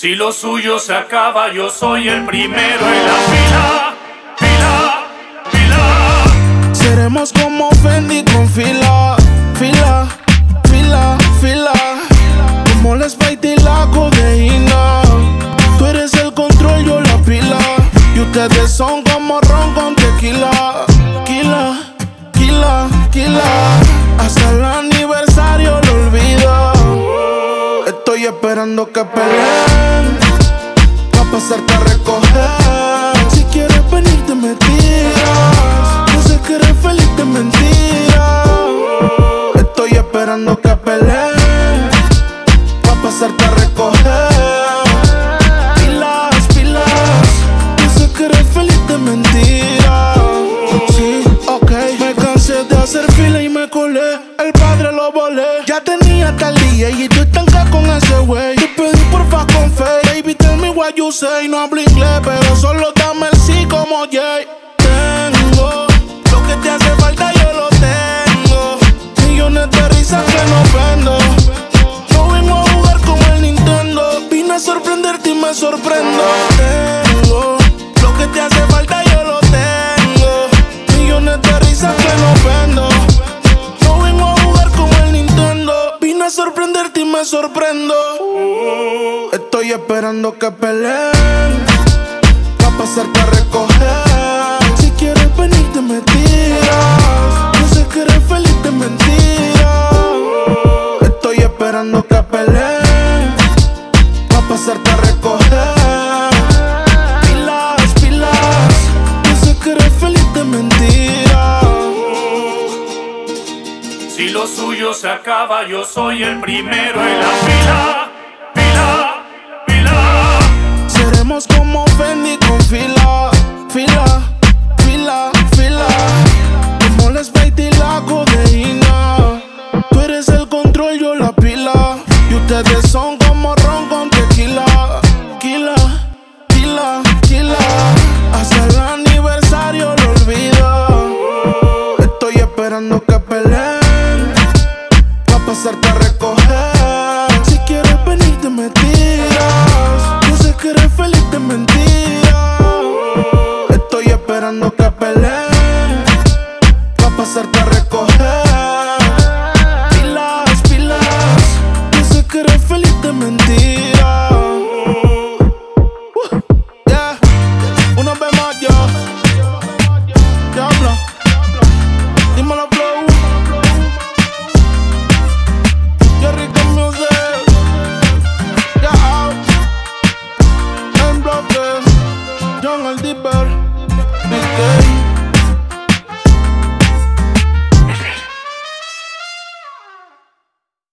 Si lo suyo se acaba, yo soy el primero en la fila, fila, fila. Seremos como Fendi con fila, fila, fila, fila. Como la Sprite y la codeína. Tú eres el control, yo la pila. Y ustedes son como ron con tequila. Kila, kila, kila. Hasta el aniversario lo olvido. Estoy esperando que peleen pa' pasarte a recoger. Si quieres venir te me tiras. Yo sé que eres feliz de mentira. Estoy esperando que peleen pa' pasarte a recoger. Pilas, pilas. Yo sé que eres feliz de mentira. Sí, ok. Me cansé de hacer fila y me colé. El padre lo volé. Ya tenía tal día y tú estancas con ese wey. Te pedí porfa con fe. Baby, tell me what you say. No hablo inglés, pero solo dame el sí como Jay. Tengo lo que te hace falta, yo lo tengo. Millones de risas que no vendo. No vengo a jugar como el Nintendo. Vine a sorprenderte y me sorprendo. Tengo lo que te hace falta, yo lo tengo. Millones de risas que no vendo. No vengo a jugar como el Nintendo. Vine a sorprenderte y me sorprendo. Estoy esperando que peleen pa' pasarte a recoger. Si quieres venir te me tiras. Yo sé que eres feliz de mentira. Estoy esperando que peleen pa' pasarte a recoger. Pilas, pilas. Yo sé que eres feliz de mentira. Si lo suyo se acaba, yo soy el primero en la fila, fila, fila. Seremos como Fendi con fila, fila, fila, fila. Como la Sprite y la codeína. Tú eres el control, yo la pila. Y ustedes son como ron con tequila. Kila, kila, kila. Hasta el aniversario lo olvido. Estoy esperando que peleen pa' pasarte a recoger. Si quieres venir te me tiras. Yo sé que eres feliz de mentira. Estoy esperando que peleen pa' pasarte a recoger. Pilas, pilas. Yo sé que eres feliz de mentira. Yeah. Una vez más yo. Diablo. Dímelo flow. Yo rico music. Yeah. En bloque. John el Dipper. BK.